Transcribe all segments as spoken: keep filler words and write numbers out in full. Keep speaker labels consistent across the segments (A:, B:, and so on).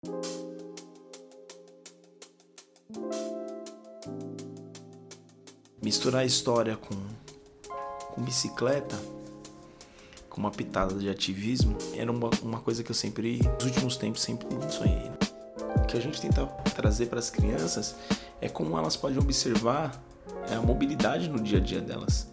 A: Misturar a história com, com bicicleta, com uma pitada de ativismo, era uma, uma coisa que eu sempre, nos últimos tempos, sempre sonhei. O que a gente tenta trazer para as crianças é como elas podem observar a mobilidade no dia a dia delas.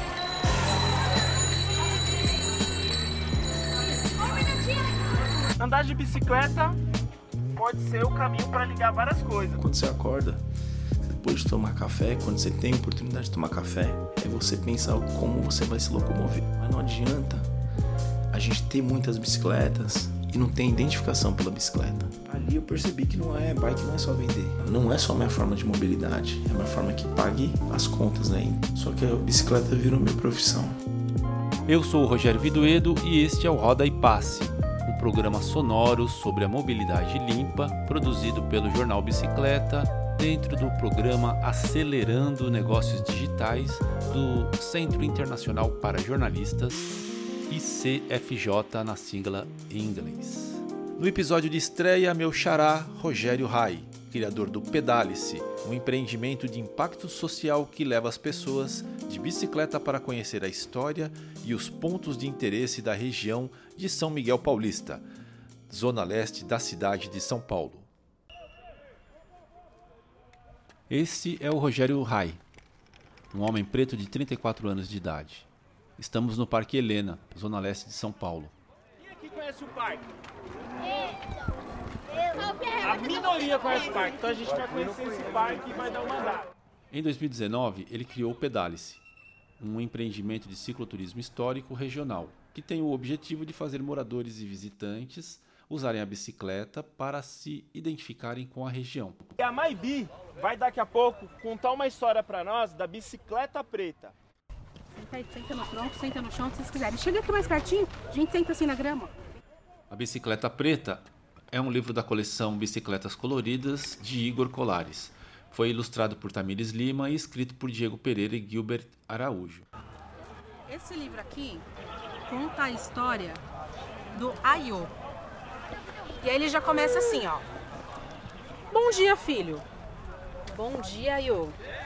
B: Andar de bicicleta pode ser o caminho para ligar várias coisas.
A: Quando você acorda, depois de tomar café, quando você tem a oportunidade de tomar café, é você pensar como você vai se locomover. Mas não adianta a gente ter muitas bicicletas e não ter identificação pela bicicleta. Ali eu percebi que não é bike, não é só vender. Não é só minha forma de mobilidade, é uma forma que pague as contas ainda. Só que a bicicleta virou minha profissão.
C: Eu sou o Rogério Viduedo e este é o Roda e Passe, um programa sonoro sobre a mobilidade limpa, produzido pelo Jornal Bicicleta, dentro do programa Acelerando Negócios Digitais do Centro Internacional para Jornalistas, I C F J na sigla em inglês. No episódio de estreia, meu xará Rogério Rai, criador do Pedale-se, um empreendimento de impacto social que leva as pessoas de bicicleta para conhecer a história e os pontos de interesse da região de São Miguel Paulista, zona leste da cidade de São Paulo. Esse é o Rogério Rai, um homem preto de trinta e quatro anos de idade. Estamos no Parque Helena, zona leste de São Paulo.
B: Quem aqui conhece o parque? A minoria conhece o parque, então a gente vai conhecer esse parque e vai dar uma andada.
C: Em dois mil e dezenove, ele criou o Pedale-se, um empreendimento de cicloturismo histórico regional, que tem o objetivo de fazer moradores e visitantes usarem a bicicleta para se identificarem com a região.
B: E a Maibi vai daqui a pouco contar uma história para nós da bicicleta preta.
D: Senta aí, senta no tronco, senta no chão, se vocês quiserem. Chega aqui mais pertinho, a gente senta assim na grama.
C: A Bicicleta Preta é um livro da coleção Bicicletas Coloridas, de Igor Colares. Foi ilustrado por Tamires Lima e escrito por Diego Pereira e Gilbert Araújo.
D: Esse livro aqui conta a história do Aiô. E aí ele já começa assim, ó. Bom dia, filho. Bom dia, Aiô.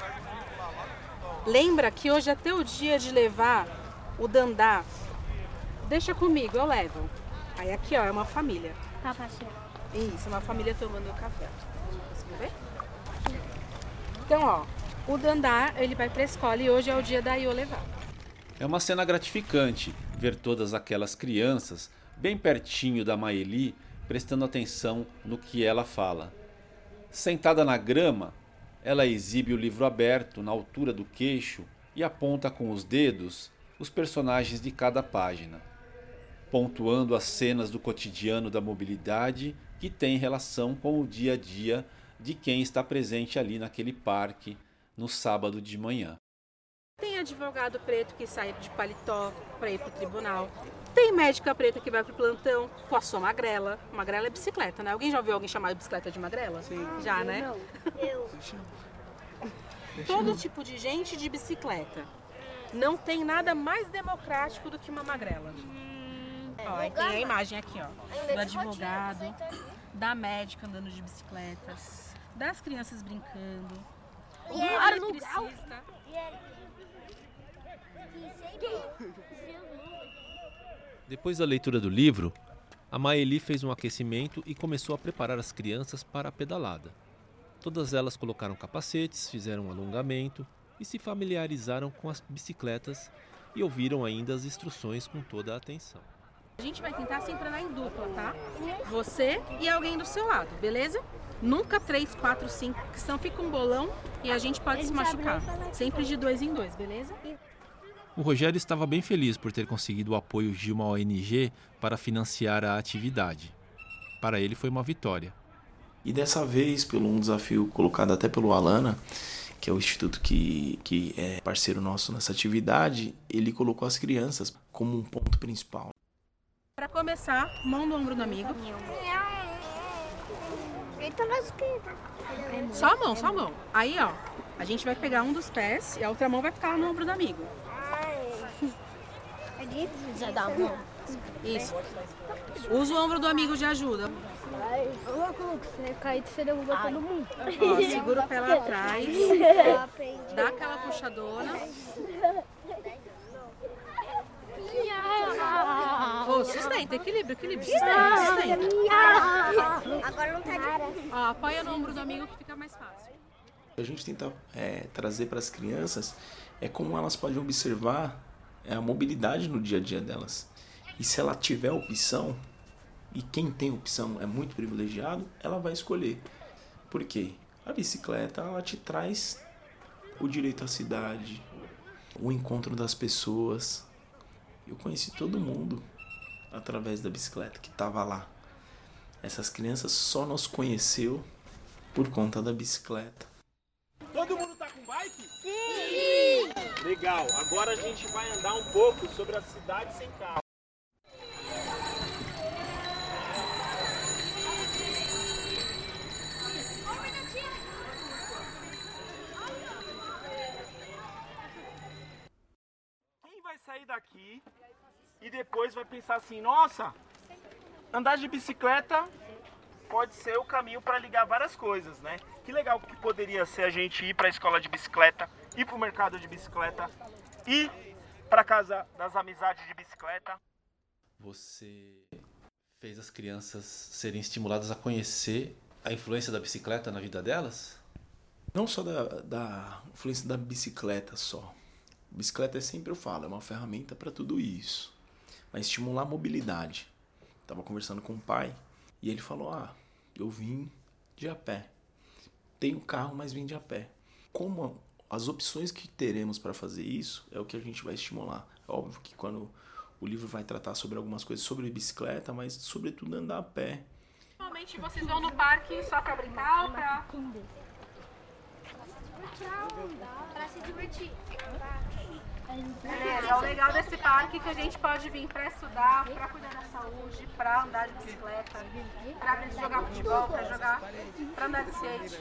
D: Lembra que hoje é teu dia de levar o Dandá. Deixa comigo, eu levo. Aí aqui, ó, é uma família.
E: Tá, passeio.
D: Isso, uma família tomando café. Conseguiu ver? Então, ó, o Dandá, ele vai pra escola e hoje é o dia da Aiô levar.
C: É uma cena gratificante ver todas aquelas crianças bem pertinho da Maeli, prestando atenção no que ela fala. Sentada na grama, ela exibe o livro aberto na altura do queixo e aponta com os dedos os personagens de cada página, pontuando as cenas do cotidiano da mobilidade que tem relação com o dia a dia de quem está presente ali naquele parque no sábado de manhã.
D: Tem advogado preto que sai de paletó para ir pro tribunal. Tem médica preta que vai pro plantão com a sua magrela. Magrela é bicicleta, né? Alguém já ouviu alguém chamar de bicicleta de magrela? Sim. Já, né?
E: Não, eu.
D: Todo tipo de gente de bicicleta. Não tem nada mais democrático do que uma magrela. Ó, aí tem a imagem aqui, ó. Do advogado, da médica andando de bicicletas, das crianças brincando, do eletricista.
C: Depois da leitura do livro, a Maeli fez um aquecimento e começou a preparar as crianças para a pedalada. Todas elas colocaram capacetes, fizeram um alongamento e se familiarizaram com as bicicletas e ouviram ainda as instruções com toda a atenção.
D: A gente vai tentar sempre andar em dupla, tá? Você e alguém do seu lado, beleza? Nunca três, quatro, cinco, que senão fica um bolão e a gente pode se machucar. Sempre de dois em dois, beleza?
C: O Rogério estava bem feliz por ter conseguido o apoio de uma O N G para financiar a atividade. Para ele foi uma vitória.
A: E dessa vez, pelo um desafio colocado até pelo Alana, que é o instituto que, que é parceiro nosso nessa atividade, ele colocou as crianças como um ponto principal.
D: Para começar, mão no ombro do amigo. Só a mão, só a mão. Aí, ó, a gente vai pegar um dos pés e a outra mão vai ficar no ombro do amigo.
E: Já dá a mão.
D: Isso. Usa o ombro do amigo de ajuda.
E: Você cair, você derruba todo mundo.
D: Ó, segura o pé lá atrás, dá aquela puxadona. Ô, sustenta, equilíbrio, equilíbrio, sustenta, sustenta.
E: Agora não tá de...
D: Ó, apoia no ombro do amigo que fica mais fácil.
A: A gente tenta é, trazer para as crianças é como elas podem observar é, a mobilidade no dia a dia delas. E se ela tiver opção, e quem tem opção é muito privilegiado, ela vai escolher. Por quê? A bicicleta, ela te traz o direito à cidade, o encontro das pessoas. Eu conheci todo mundo através da bicicleta que estava lá. Essas crianças só nos conheceu por conta da bicicleta.
B: Todo mundo tá com bike? Sim! Legal, agora a gente vai andar um pouco sobre a cidade sem carro. Quem vai sair daqui e depois vai pensar assim, nossa, andar de bicicleta pode ser o caminho para ligar várias coisas, né? Que legal que poderia ser a gente ir para a escola de bicicleta, ir para o mercado de bicicleta, ir para casa das amizades de bicicleta.
C: Você fez as crianças serem estimuladas a conhecer a influência da bicicleta na vida delas?
A: Não só da, da influência da bicicleta só. Bicicleta é sempre, eu falo, é uma ferramenta para tudo isso. Mas estimular a mobilidade. Estava conversando com o pai e ele falou, ah, eu vim de a pé. Tenho carro, mas vim de a pé. Como as opções que teremos para fazer isso é o que a gente vai estimular. É óbvio que quando o livro vai tratar sobre algumas coisas sobre bicicleta, mas sobretudo andar a pé.
D: Normalmente vocês vão no parque só para brincar ou para...
E: Pra se divertir.
D: É, é o legal desse parque que a gente pode vir para estudar, para cuidar da saúde, para andar de bicicleta, para jogar futebol, para jogar, para andar de skate.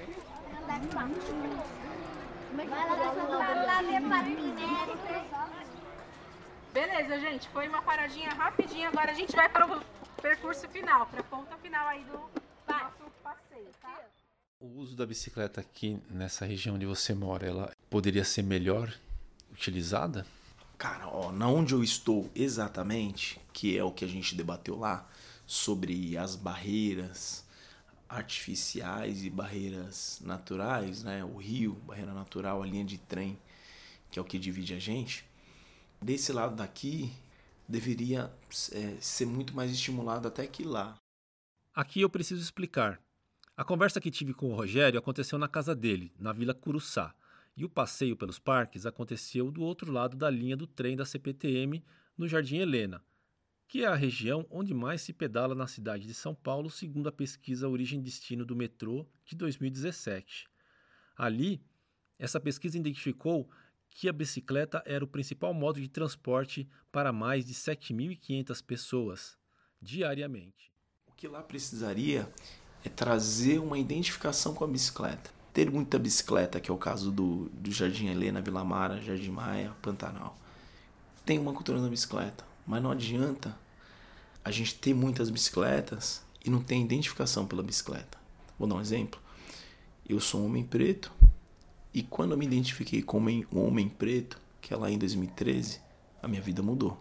D: Beleza, gente, foi uma paradinha rapidinha, agora a gente vai para o percurso final, para a ponta final aí do nosso passeio, tá?
C: O uso da bicicleta aqui nessa região onde você mora, ela poderia ser melhor utilizada?
A: Cara, ó, na onde eu estou exatamente, que é o que a gente debateu lá, sobre as barreiras artificiais e barreiras naturais, né? O rio, barreira natural, a linha de trem, que é o que divide a gente. Desse lado daqui, deveria é, ser muito mais estimulado até que lá.
C: Aqui eu preciso explicar. A conversa que tive com o Rogério aconteceu na casa dele, na Vila Curuçá. E o passeio pelos parques aconteceu do outro lado da linha do trem da C P T M, no Jardim Helena, que é a região onde mais se pedala na cidade de São Paulo, segundo a pesquisa Origem e Destino do Metrô de dois mil e dezessete. Ali, essa pesquisa identificou que a bicicleta era o principal modo de transporte para mais de sete mil e quinhentas pessoas, diariamente.
A: O que lá precisaria é trazer uma identificação com a bicicleta. Ter muita bicicleta, que é o caso do, do Jardim Helena, Vila Mara, Jardim Maia, Pantanal. Tem uma cultura da bicicleta, mas não adianta a gente ter muitas bicicletas e não ter identificação pela bicicleta. Vou dar um exemplo. Eu sou um homem preto e quando eu me identifiquei como um homem preto, que é lá em dois mil e treze, a minha vida mudou.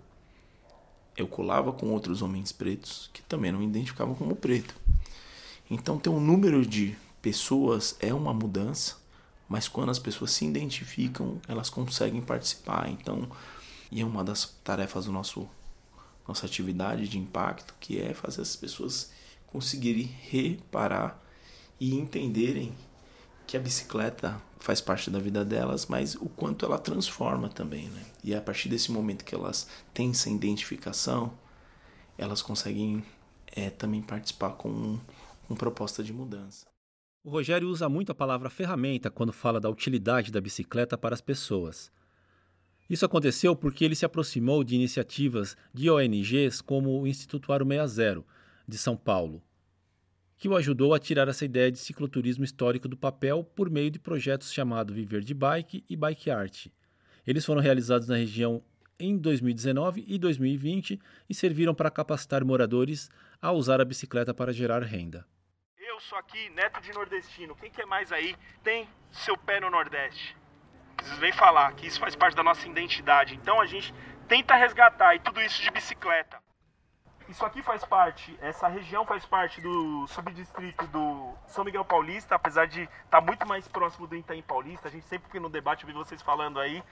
A: Eu colava com outros homens pretos que também não me identificavam como preto. Então ter um número de pessoas é uma mudança, mas quando as pessoas se identificam, elas conseguem participar. Então, e é uma das tarefas do nosso nossa atividade de impacto, que é fazer as pessoas conseguirem reparar e entenderem que a bicicleta faz parte da vida delas, mas o quanto ela transforma também, né? E a partir desse momento que elas têm essa identificação, elas conseguem é, também participar com com proposta de mudança.
C: O Rogério usa muito a palavra ferramenta quando fala da utilidade da bicicleta para as pessoas. Isso aconteceu porque ele se aproximou de iniciativas de O N Gs como o Instituto Aro sessenta e zero, de São Paulo, que o ajudou a tirar essa ideia de cicloturismo histórico do papel por meio de projetos chamados Viver de Bike e Bike Art. Eles foram realizados na região em dois mil e dezenove e dois mil e vinte e serviram para capacitar moradores a usar a bicicleta para gerar renda.
B: Eu sou aqui, neto de nordestino. Quem que é mais aí tem seu pé no Nordeste? Vocês vêm falar que isso faz parte da nossa identidade. Então a gente tenta resgatar, e tudo isso de bicicleta. Isso aqui faz parte, essa região faz parte do subdistrito do São Miguel Paulista, apesar de estar muito mais próximo do Itaim Paulista. A gente sempre que no debate eu vi vocês falando aí.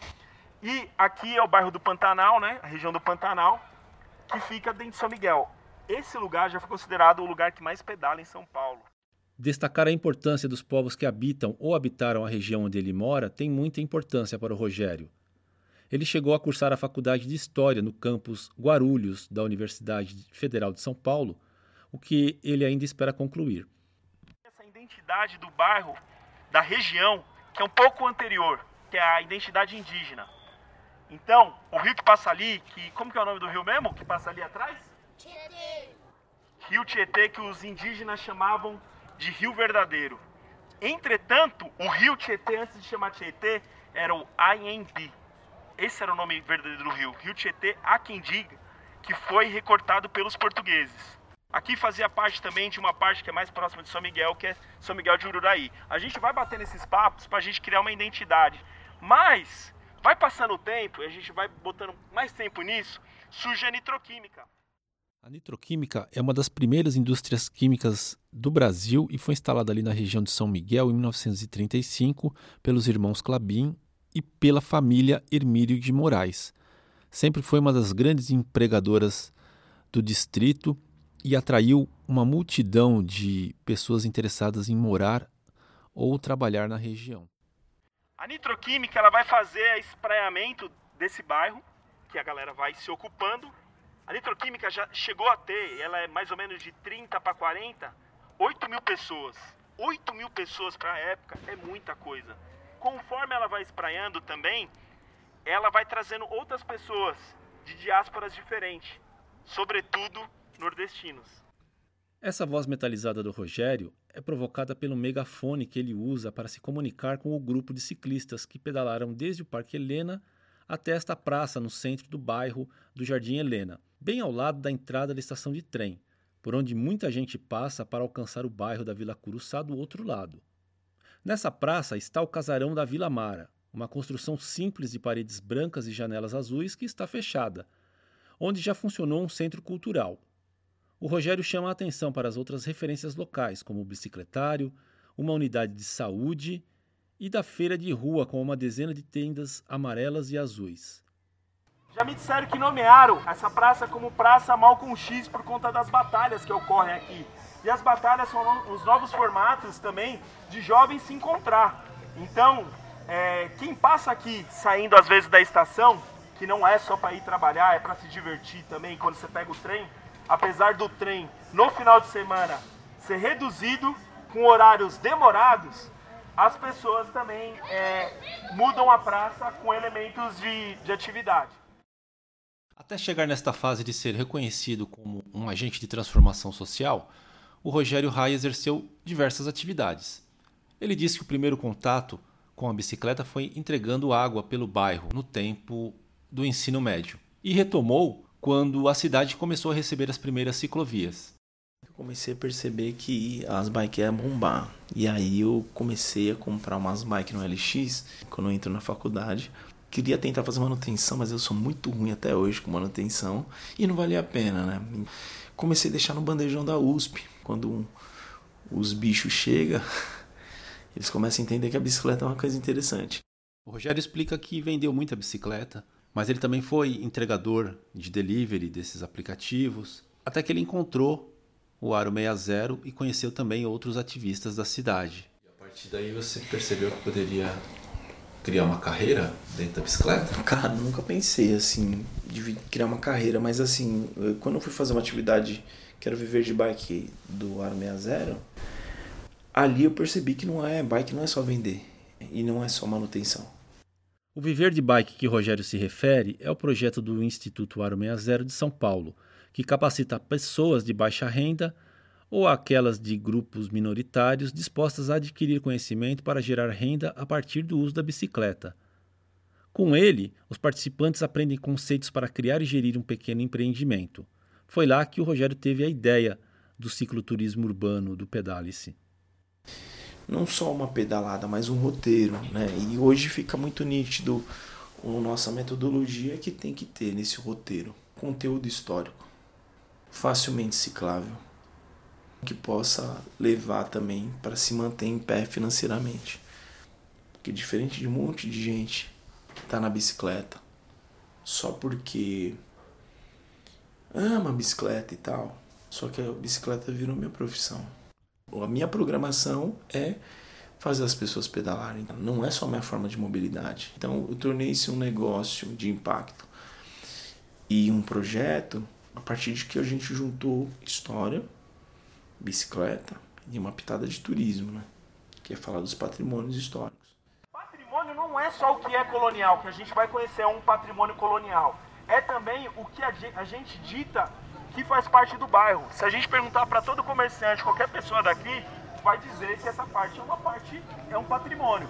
B: E aqui é o bairro do Pantanal, né? A região do Pantanal, que fica dentro de São Miguel. Esse lugar já foi considerado o lugar que mais pedala em São Paulo.
C: Destacar a importância dos povos que habitam ou habitaram a região onde ele mora tem muita importância para o Rogério. Ele chegou a cursar a Faculdade de História no campus Guarulhos da Universidade Federal de São Paulo, o que ele ainda espera concluir.
B: Essa identidade do bairro, da região, que é um pouco anterior, que é a identidade indígena. Então, o rio que passa ali, que como que é o nome do rio mesmo, que passa ali atrás? Tietê. Rio Tietê, que os indígenas chamavam de Rio Verdadeiro. Entretanto, o rio Tietê, antes de chamar Tietê, era o Anhembi. Esse era o nome verdadeiro do rio, Rio Tietê Aquindiga, que foi recortado pelos portugueses. Aqui fazia parte também de uma parte que é mais próxima de São Miguel, que é São Miguel de Ururaí. A gente vai bater nesses papos para a gente criar uma identidade, mas vai passando o tempo, e a gente vai botando mais tempo nisso, surge a nitroquímica.
C: A nitroquímica é uma das primeiras indústrias químicas do Brasil e foi instalada ali na região de São Miguel em mil novecentos e trinta e cinco pelos irmãos Klabin e pela família Hermílio de Moraes. Sempre foi uma das grandes empregadoras do distrito e atraiu uma multidão de pessoas interessadas em morar ou trabalhar na região.
B: A nitroquímica ela vai fazer espraiamento desse bairro, que a galera vai se ocupando. A nitroquímica já chegou a ter, ela é mais ou menos de trinta para quarenta, oito mil pessoas. oito mil pessoas para a época é muita coisa. Conforme ela vai espraiando também, ela vai trazendo outras pessoas de diásporas diferentes, sobretudo nordestinos.
C: Essa voz metalizada do Rogério é provocada pelo megafone que ele usa para se comunicar com o grupo de ciclistas que pedalaram desde o Parque Helena até esta praça no centro do bairro do Jardim Helena, bem ao lado da entrada da estação de trem, por onde muita gente passa para alcançar o bairro da Vila Curuçá do outro lado. Nessa praça está o casarão da Vila Mara, uma construção simples de paredes brancas e janelas azuis que está fechada, onde já funcionou um centro cultural. O Rogério chama a atenção para as outras referências locais, como o bicicletário, uma unidade de saúde e da feira de rua com uma dezena de tendas amarelas e azuis.
B: Já me disseram que nomearam essa praça como Praça Malcolm X por conta das batalhas que ocorrem aqui. E as batalhas são os novos formatos também de jovens se encontrar. Então, é, quem passa aqui saindo às vezes da estação, que não é só para ir trabalhar, é para se divertir também quando você pega o trem, apesar do trem no final de semana ser reduzido, com horários demorados, as pessoas também é, mudam a praça com elementos de, de atividade.
C: Até chegar nesta fase de ser reconhecido como um agente de transformação social, o Rogério Rai exerceu diversas atividades. Ele disse que o primeiro contato com a bicicleta foi entregando água pelo bairro no tempo do ensino médio e retomou quando a cidade começou a receber as primeiras ciclovias.
A: Eu comecei a perceber que as bikes iam bombar. E aí eu comecei a comprar umas bikes no L X, quando eu entro na faculdade. Queria tentar fazer manutenção, mas eu sou muito ruim até hoje com manutenção. E não valia a pena, né? Comecei a deixar no bandejão da U S P. Quando um, os bichos chegam, eles começam a entender que a bicicleta é uma coisa interessante.
C: O Rogério explica que vendeu muita bicicleta, mas ele também foi entregador de delivery desses aplicativos, até que ele encontrou o Aro sessenta e conheceu também outros ativistas da cidade.
F: E a partir daí você percebeu que poderia criar uma carreira dentro da bicicleta?
A: Cara, nunca pensei assim, de criar uma carreira, mas assim, quando eu fui fazer uma atividade, quero viver de bike do Aro sessenta, ali eu percebi que não é, bike não é só vender e não é só manutenção.
C: O Viver de Bike que Rogério se refere é o projeto do Instituto Aro sessenta de São Paulo, que capacita pessoas de baixa renda ou aquelas de grupos minoritários dispostas a adquirir conhecimento para gerar renda a partir do uso da bicicleta. Com ele, os participantes aprendem conceitos para criar e gerir um pequeno empreendimento. Foi lá que o Rogério teve a ideia do cicloturismo urbano, do Pedale-se?
A: Não só uma pedalada, mas um roteiro, né? E hoje fica muito nítido a nossa metodologia que tem que ter nesse roteiro. Conteúdo histórico, facilmente ciclável, que possa levar também para se manter em pé financeiramente. Porque diferente de um monte de gente que está na bicicleta só porque ama a bicicleta e tal, só que a bicicleta virou minha profissão. A minha programação é fazer as pessoas pedalarem, não é só minha forma de mobilidade. Então eu tornei isso um negócio de impacto e um projeto a partir de que a gente juntou história, bicicleta e uma pitada de turismo, né? Que é falar dos patrimônios históricos.
B: Patrimônio não é só o que é colonial, que a gente vai conhecer um patrimônio colonial. É também o que a gente dita que faz parte do bairro. Se a gente perguntar para todo comerciante, qualquer pessoa daqui, vai dizer que essa parte é uma parte, é um patrimônio.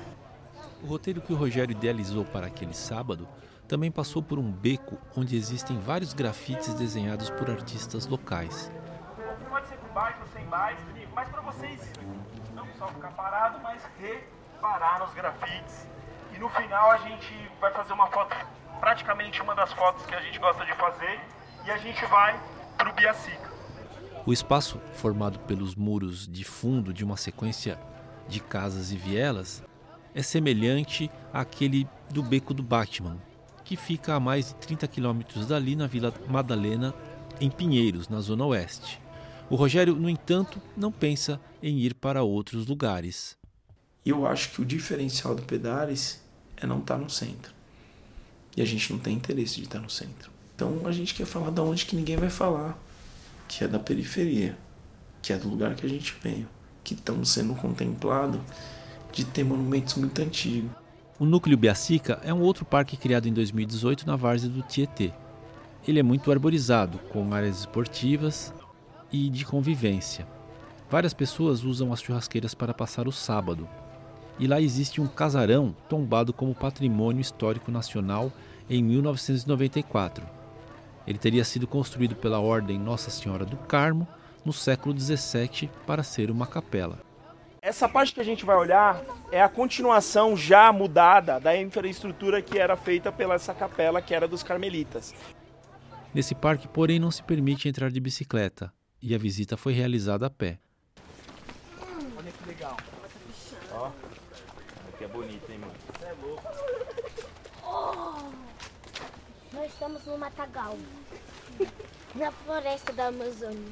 C: O roteiro que o Rogério idealizou para aquele sábado também passou por um beco onde existem vários grafites desenhados por artistas locais.
B: Pode ser com bike ou sem bike, mas para vocês não só ficar parado, mas reparar nos grafites. E no final a gente vai fazer uma foto, praticamente uma das fotos que a gente gosta de fazer, e a gente vai para o Biacica.
C: O espaço, formado pelos muros de fundo de uma sequência de casas e vielas, é semelhante àquele do Beco do Batman, que fica a mais de trinta quilômetros dali na Vila Madalena, em Pinheiros, na Zona Oeste. O Rogério, no entanto, não pensa em ir para outros lugares.
A: Eu acho que o diferencial do Pedales é não estar no centro. E a gente não tem interesse de estar no centro. Então a gente quer falar de onde que ninguém vai falar, que é da periferia, que é do lugar que a gente veio, que estamos sendo contemplados de ter monumentos muito antigos.
C: O Núcleo Biacica é um outro parque criado em dois mil e dezoito na várzea do Tietê. Ele é muito arborizado, com áreas esportivas e de convivência. Várias pessoas usam as churrasqueiras para passar o sábado. E lá existe um casarão tombado como Patrimônio Histórico Nacional em mil novecentos e noventa e quatro. Ele teria sido construído pela Ordem Nossa Senhora do Carmo no século dezessete para ser uma capela.
B: Essa parte que a gente vai olhar é a continuação já mudada da infraestrutura que era feita pela essa capela que era dos carmelitas.
C: Nesse parque, porém, não se permite entrar de bicicleta e a visita foi realizada a pé.
B: Olha que legal. Ó, que é bonito, hein, mano? Você é louco.
E: Oh, nós estamos no Matagal, na floresta da Amazônia.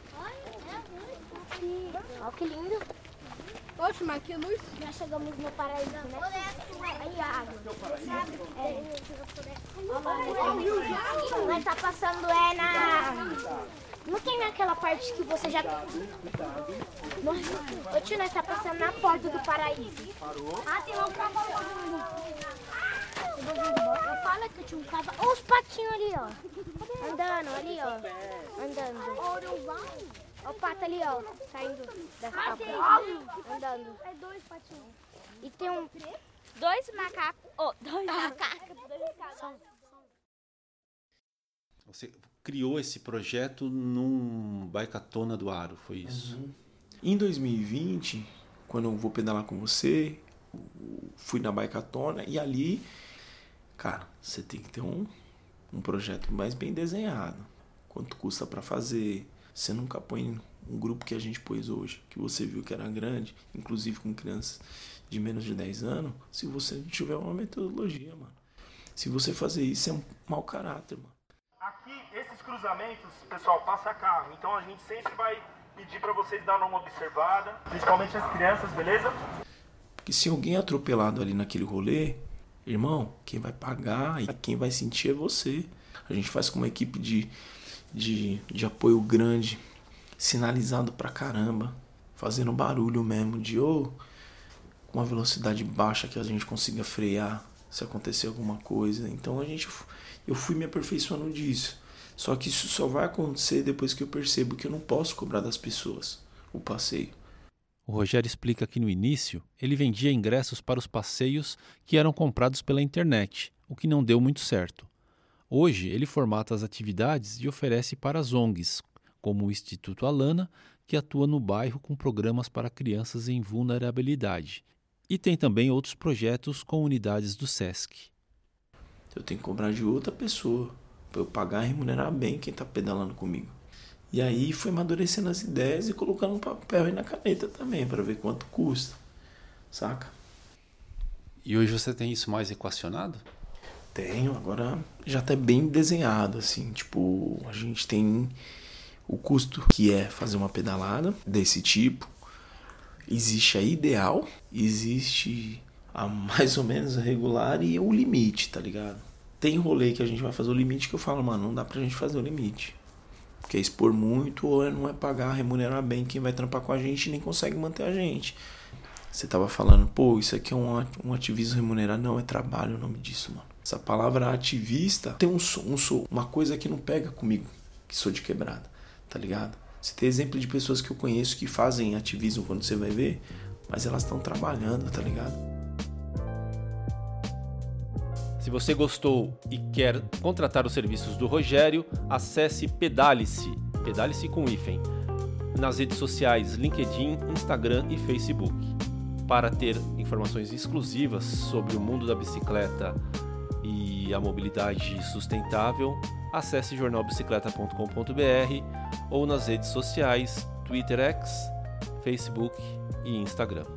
E: Olha que lindo.
G: Oxe, mas que luz.
E: Nós chegamos no paraíso, né? Aí a água. É. Nós tá passando é na... Não tem naquela parte que você já... Ô tio, nós tá passando na porta do paraíso. Ah, tem um cavalo ali. Eu falo que tinha um cavalo. Olha os patinhos ali, ó. Andando ali, ó. Andando. Olha o pato ali, ó. Saindo da capa. Andando. É dois patinhos. E tem um... Dois macacos. Oh, dois macacos. Dois macacos.
C: Você criou esse projeto num Bicatona do Aro, foi isso?
A: Uhum. Em dois mil e vinte, quando eu vou pedalar com você, fui na Bicatona e ali, cara, você tem que ter um, um projeto mais bem desenhado. Quanto custa para fazer? Você nunca põe um grupo que a gente pôs hoje, que você viu que era grande, inclusive com crianças de menos de dez anos, se você não tiver uma metodologia, mano. Se você fazer isso, é um mau caráter, mano.
B: Aqui, esses cruzamentos, pessoal, passa carro. Então a gente sempre vai pedir para vocês darem uma observada, principalmente as crianças, beleza?
A: Porque se alguém é atropelado ali naquele rolê, irmão, quem vai pagar e quem vai sentir é você. A gente faz com uma equipe de, de, de apoio grande, sinalizado pra caramba, fazendo barulho mesmo, de ou com uma velocidade baixa que a gente consiga frear se acontecer alguma coisa. Então a gente, eu fui me aperfeiçoando disso. Só que isso só vai acontecer depois que eu percebo que eu não posso cobrar das pessoas o passeio.
C: O Rogério explica que no início ele vendia ingressos para os passeios que eram comprados pela internet, o que não deu muito certo. Hoje ele formata as atividades e oferece para as O N Gs, como o Instituto Alana, que atua no bairro com programas para crianças em vulnerabilidade. E tem também outros projetos com unidades do SESC.
A: Eu tenho que cobrar de outra pessoa para eu pagar e remunerar bem quem está pedalando comigo. E aí foi amadurecendo as ideias e colocando no papel e na caneta também, para ver quanto custa, saca?
C: E hoje você tem isso mais equacionado?
A: Tenho, agora já está bem desenhado, assim, tipo, a gente tem o custo que é fazer uma pedalada desse tipo, existe a ideal, existe a mais ou menos a regular e o limite, tá ligado? Tem rolê que a gente vai fazer o limite que eu falo, mano, não dá pra gente fazer o limite. Porque é expor muito ou não é pagar, remunerar bem quem vai trampar com a gente e nem consegue manter a gente. Você tava falando, pô, isso aqui é um, um ativismo remunerado. Não, é trabalho o nome disso, mano. Essa palavra ativista tem um, um, uma coisa que não pega comigo, que sou de quebrada, tá ligado? Você tem exemplo de pessoas que eu conheço que fazem ativismo quando você vai ver, mas elas estão trabalhando, tá ligado?
C: Se você gostou e quer contratar os serviços do Rogério, acesse Pedale-se, Pedale-se com hífen, nas redes sociais LinkedIn, Instagram e Facebook. Para ter informações exclusivas sobre o mundo da bicicleta e a mobilidade sustentável, acesse jornal bicicleta ponto com ponto b r ou nas redes sociais Twitter X, Facebook e Instagram.